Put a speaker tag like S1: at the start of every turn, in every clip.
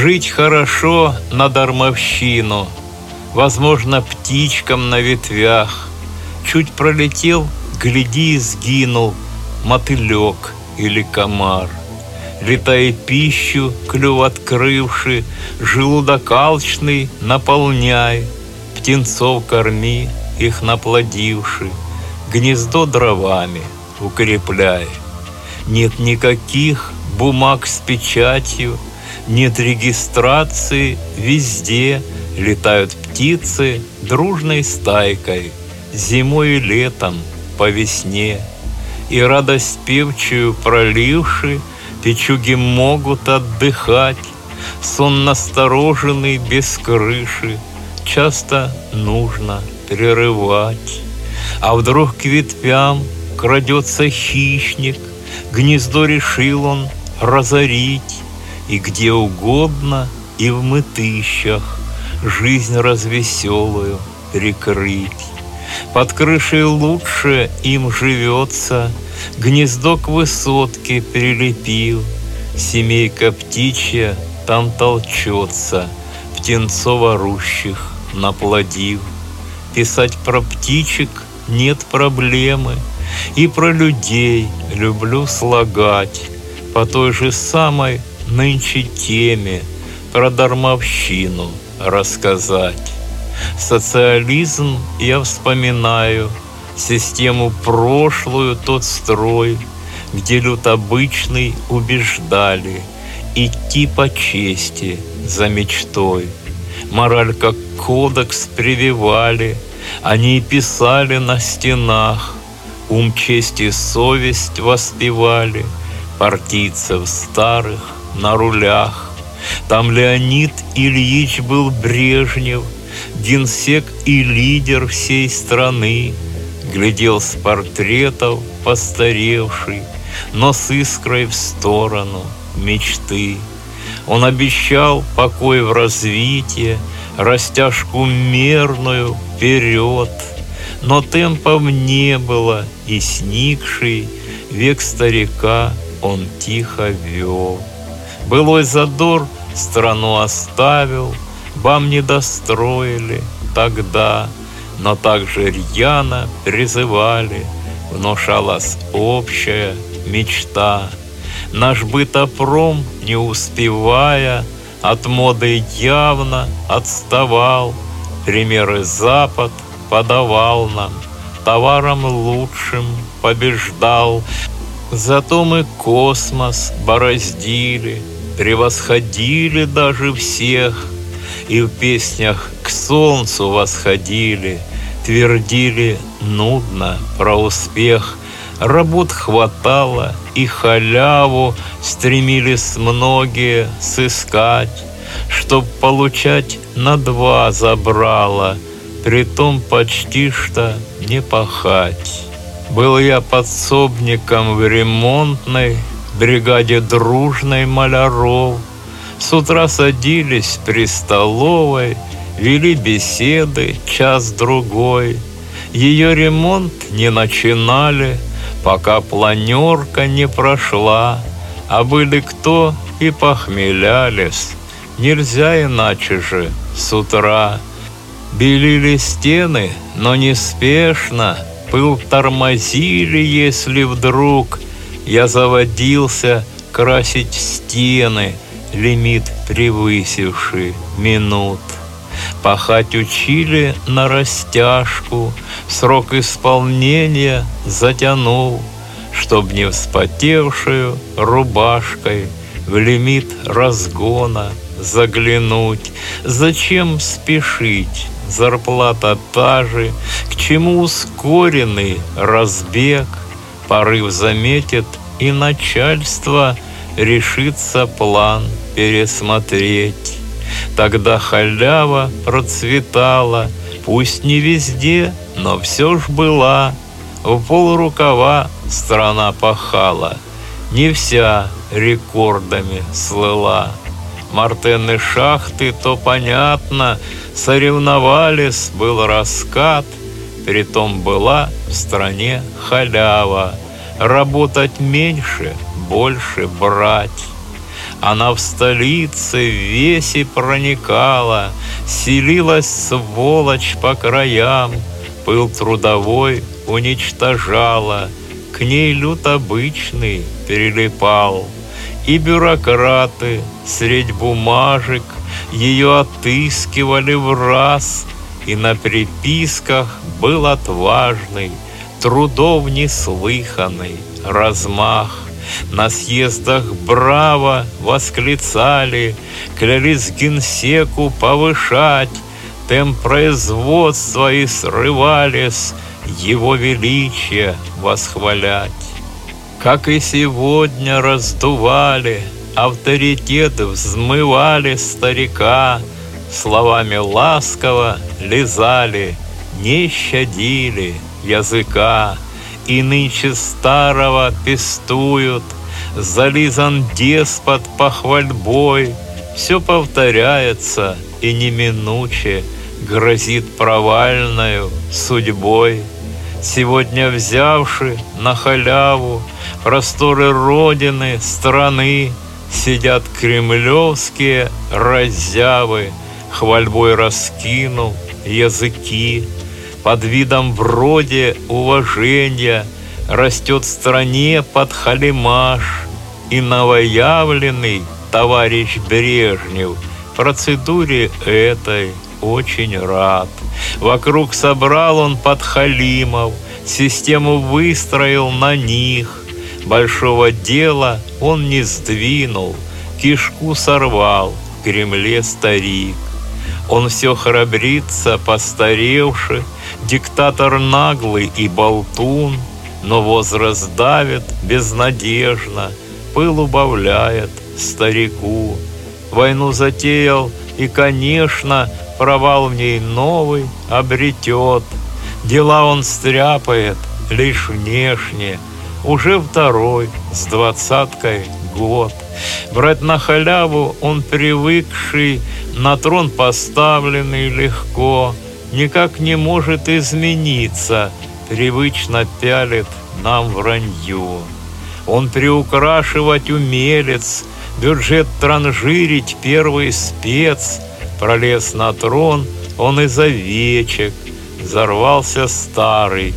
S1: Жить хорошо на дармовщину, возможно, птичкам на ветвях. Чуть пролетел, гляди, и сгинул мотылек или комар. Летая пищу, клюв открывши, желудок алчный наполняй, птенцов корми, их наплодивши, гнездо дровами укрепляй. Нет никаких бумаг с печатью, нет регистрации, везде летают птицы дружной стайкой, зимой и летом по весне. И радость певчую проливши, печуги могут отдыхать, сон настороженный без крыши часто нужно прерывать. А вдруг к ветвям крадется хищник, гнездо решил он разорить, и где угодно, и в мытыщах жизнь развеселую прикрыть. Под крышей лучше им живется, гнездо к высотке прилепил, семейка птичья там толчется, птенцов орущих наплодив. Писать про птичек нет проблемы, и про людей люблю слагать по той же самой нынче теме, про дармовщину рассказать. Социализм я вспоминаю, систему прошлую, тот строй, где люд обычный убеждали идти по чести за мечтой. Мораль как кодекс прививали, они писали на стенах, ум, честь и совесть воспевали партийцев старых на рулях. Там Леонид Ильич был Брежнев, генсек и лидер всей страны, глядел с портретов постаревший, но с искрой в сторону мечты. Он обещал покой в развитии, растяжку мерную вперед, но темпов не было, и сникший век старика он тихо вел. Былой задор страну оставил, бам не достроили тогда, но также рьяно призывали, внушалась общая мечта. Наш бытопром, не успевая, от моды явно отставал, примеры Запад подавал нам, товаром лучшим побеждал. Зато мы космос бороздили, превосходили даже всех, и в песнях к солнцу восходили, твердили нудно про успех. Работ хватало, и халяву стремились многие сыскать, чтоб получать на 2 забрала, притом почти что не пахать. Был я подсобником в ремонтной бригаде дружной маляров. С утра садились при столовой, вели беседы час-другой. Ее ремонт не начинали, пока планерка не прошла, а были кто и похмелялись. Нельзя иначе же с утра. Белили стены, но неспешно, пыл тормозили, если вдруг я заводился красить стены, лимит превысивший минут. Пахать учили на растяжку, срок исполнения затянул, чтоб не вспотевшую рубашкой в лимит разгона заглянуть. Зачем спешить? Зарплата та же, к чему ускоренный разбег? Порыв заметит, и начальство решится план пересмотреть. Тогда халява процветала, пусть не везде, но все ж была. В полрукава страна пахала, не вся рекордами слыла. Мартены шахты, то понятно, соревновались, был раскат, притом была в стране халява. Работать меньше, больше брать. Она в столице веси проникала, селилась сволочь по краям, пыл трудовой уничтожала, к ней люд обычный прилипал. И бюрократы средь бумажек ее отыскивали в раз, и на приписках был отважный, трудов неслыханный размах. На съездах браво восклицали, клялись генсеку повышать, темп производства и срывались, его величие восхвалять. Как и сегодня раздували, авторитет взмывали старика, словами ласково лизали, не щадили языка. И нынче старого пестуют, зализан деспот похвальбой, все повторяется и неминуче грозит провальною судьбой. Сегодня взявши на халяву просторы родины, страны, сидят кремлевские раззявы, хвальбой раскинув языки. Под видом вроде уважения растет в стране подхалимаш, и новоявленный товарищ Брежнев процедуре этой очень рад. Вокруг собрал он подхалимов, систему выстроил на них. Большого дела он не сдвинул, кишку сорвал в Кремле старик. Он все храбрится, постаревший, диктатор наглый и болтун, но возраст давит безнадежно, пыл убавляет старику. Войну затеял и, конечно, провал в ней новый обретет. Дела он стряпает лишь внешне, уже второй с 20-кой год. Брать на халяву он привыкший, на трон поставленный легко, никак не может измениться, привычно пялит нам вранье. Он приукрашивать умелец, бюджет транжирить первый спец, пролез на трон он из овечек, взорвался старый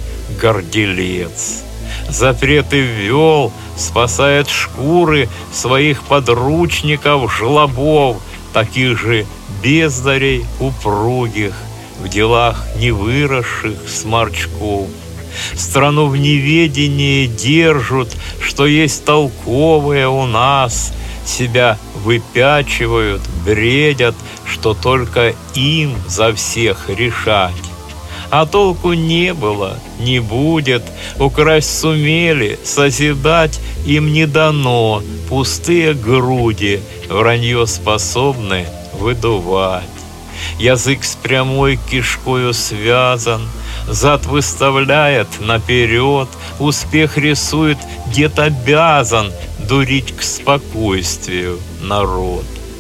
S1: горделец. Запреты ввел, спасает шкуры своих подручников жлобов, таких же бездарей упругих, в делах не выросших сморчков. Страну в неведении держат, что есть толковые у нас, себя выпячивают, бредят, что только им за всех решать. А толку не было, не будет, украсть сумели, созидать им не дано, пустые груди вранье способны выдувать. Язык с прямой кишкою связан, зад выставляет наперед, успех рисует, дед обязан дурить к спокойствию народ.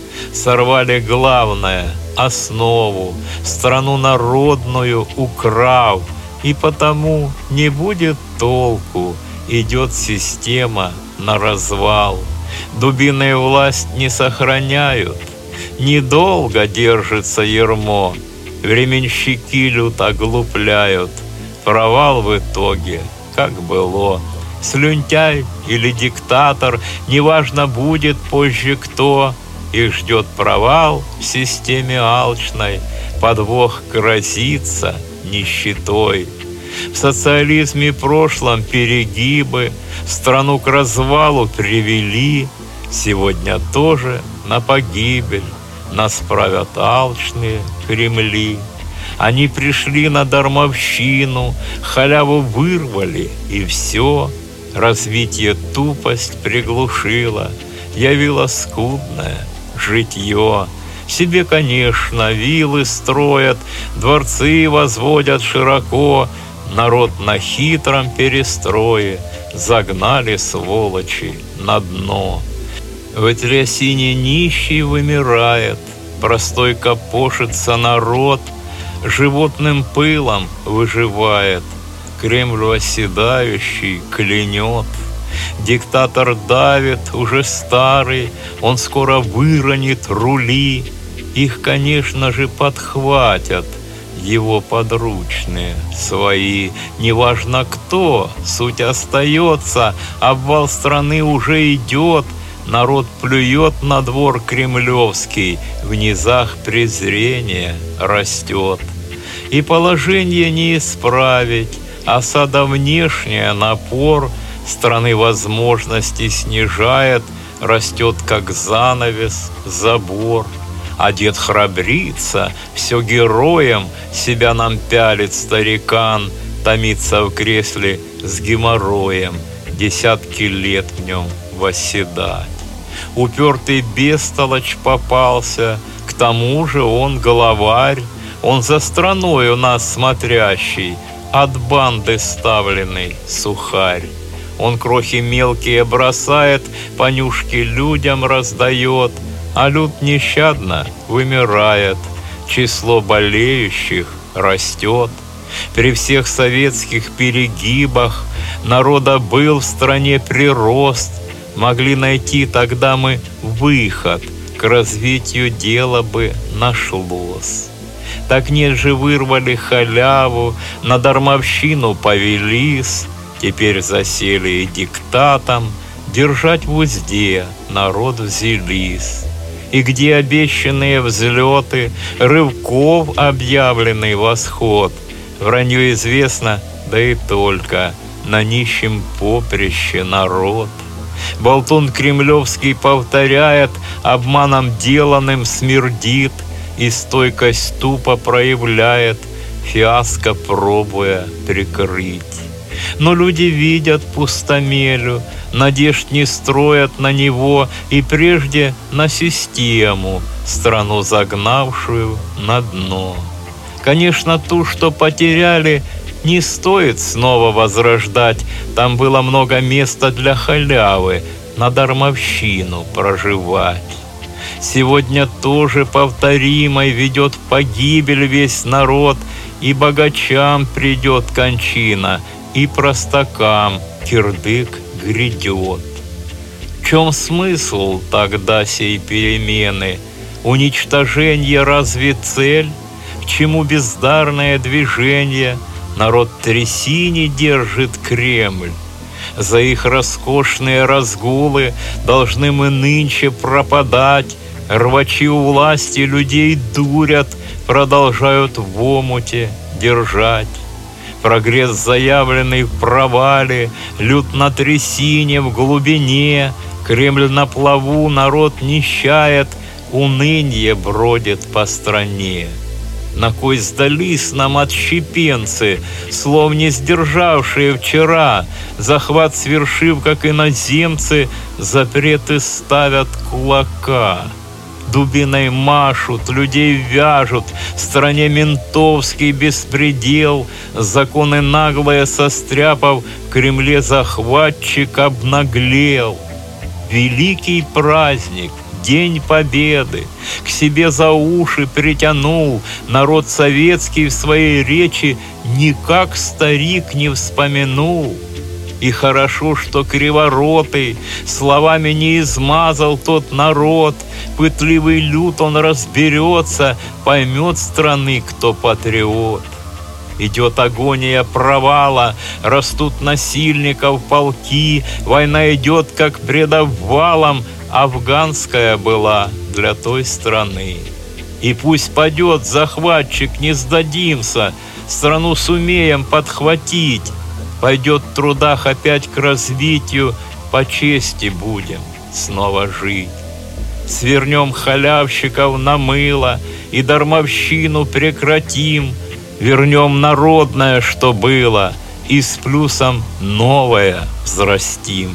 S1: Сорвали главное, основу, страну народную украв, и потому не будет толку, идет система на развал. Дубиной власть не сохраняют, недолго держится ярмо, временщики люд оглупляют, провал в итоге, как было. Слюнтяй или диктатор, неважно будет позже кто, их ждет провал в системе алчной, подвох грозится нищетой. В социализме прошлом перегибы страну к развалу привели, сегодня тоже на погибель нас правят алчные Кремли. Они пришли на дармовщину, халяву вырвали, и все. Развитие тупость приглушила, явила скудное житье. Себе, конечно, виллы строят, дворцы возводят широко, народ на хитром перестрое загнали сволочи на дно. В трясине нищий вымирает, простой копошится народ, животным пылом выживает, Кремль восседающий клянет. Диктатор давит, уже старый, он скоро выронит рули. Их, конечно же, подхватят его подручные свои. Неважно кто, суть остается, обвал страны уже идет. Народ плюет на двор кремлевский, в низах презрение растет. И положение не исправить, осада внешняя, напор страны возможности снижает, растет как занавес, забор. А дед храбрится, все героем себя нам пялит старикан, томится в кресле с геморроем, десятки лет в нем восседать. Упертый бестолочь попался, к тому же он главарь, он за страной у нас смотрящий, от банды ставленный сухарь. Он крохи мелкие бросает, понюшки людям раздает, а люд нещадно вымирает, число болеющих растет. При всех советских перегибах народа был в стране прирост, могли найти тогда мы выход, к развитию дела бы нашлось. Так нет же, вырвали халяву, на дармовщину повелись, теперь засели и диктатом, держать в узде народ взялись. И где обещанные взлеты, рывков объявленный восход, вранье известно, да и только, на нищем поприще народ. Болтун кремлевский повторяет, обманом деланным смердит, и стойкость тупо проявляет, фиаско пробуя прикрыть. Но люди видят пустомелю, надежд не строят на него и прежде на систему, страну загнавшую на дно. Конечно, ту, что потеряли, не стоит снова возрождать, там было много места для халявы, на дармовщину проживать. Сегодня тоже повторимой ведет в погибель весь народ, и богачам придет кончина, и простакам кирдык грядет. В чем смысл тогда сей перемены? Уничтожение разве цель? К чему бездарное движение? Народ в трясине держит Кремль. За их роскошные разгулы должны мы нынче пропадать. Рвачи у власти людей дурят, продолжают в омуте держать. Прогресс заявленный в провале, люд на трясине в глубине, Кремль на плаву, народ нищает, уныние бродит по стране. На кой сдались нам отщепенцы, слов не сдержавшие вчера, захват свершив, как иноземцы, запреты ставят кулака. Дубиной машут, людей вяжут, в стране ментовский беспредел, законы наглые состряпав, в Кремле захватчик обнаглел. Великий праздник, День Победы, к себе за уши притянул народ советский в своей речи, никак старик не вспомянул. И хорошо, что криворотый словами не измазал тот народ, пытливый люд он разберется, поймет страны, кто патриот. Идет агония провала, растут насильников полки, война идет как пред обвалом, афганская была для той страны. И пусть падет захватчик, не сдадимся, страну сумеем подхватить, пойдет в трудах опять к развитию, по чести будем снова жить. Свернем халявщиков на мыло и дармовщину прекратим, вернем народное, что было, и с плюсом новое взрастим.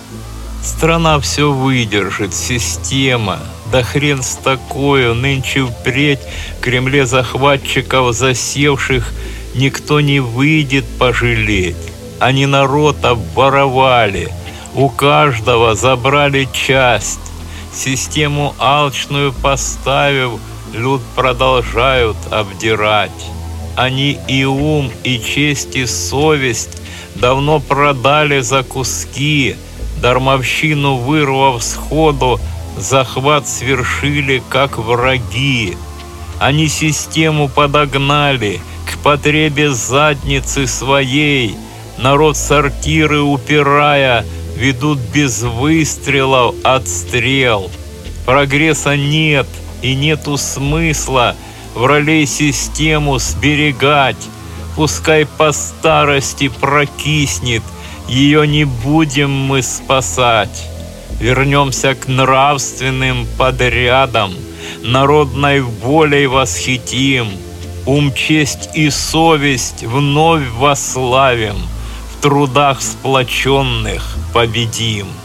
S1: Страна все выдержит, система, да хрен с такою, нынче впредь в Кремле захватчиков засевших никто не выйдет пожалеть. Они народ обворовали, у каждого забрали часть, систему алчную поставив, люд продолжают обдирать. Они и ум, и честь, и совесть давно продали за куски, дармовщину вырвав сходу, захват свершили, как враги. Они систему подогнали к потребе задницы своей. Народ сортиры упирая, ведут без выстрелов отстрел. Прогресса нет и нету смысла в ролей систему сберегать. Пускай по старости прокиснет, ее не будем мы спасать. Вернемся к нравственным подрядам, народной волей восхитим, ум, честь и совесть вновь восславим, в трудах сплоченных победим.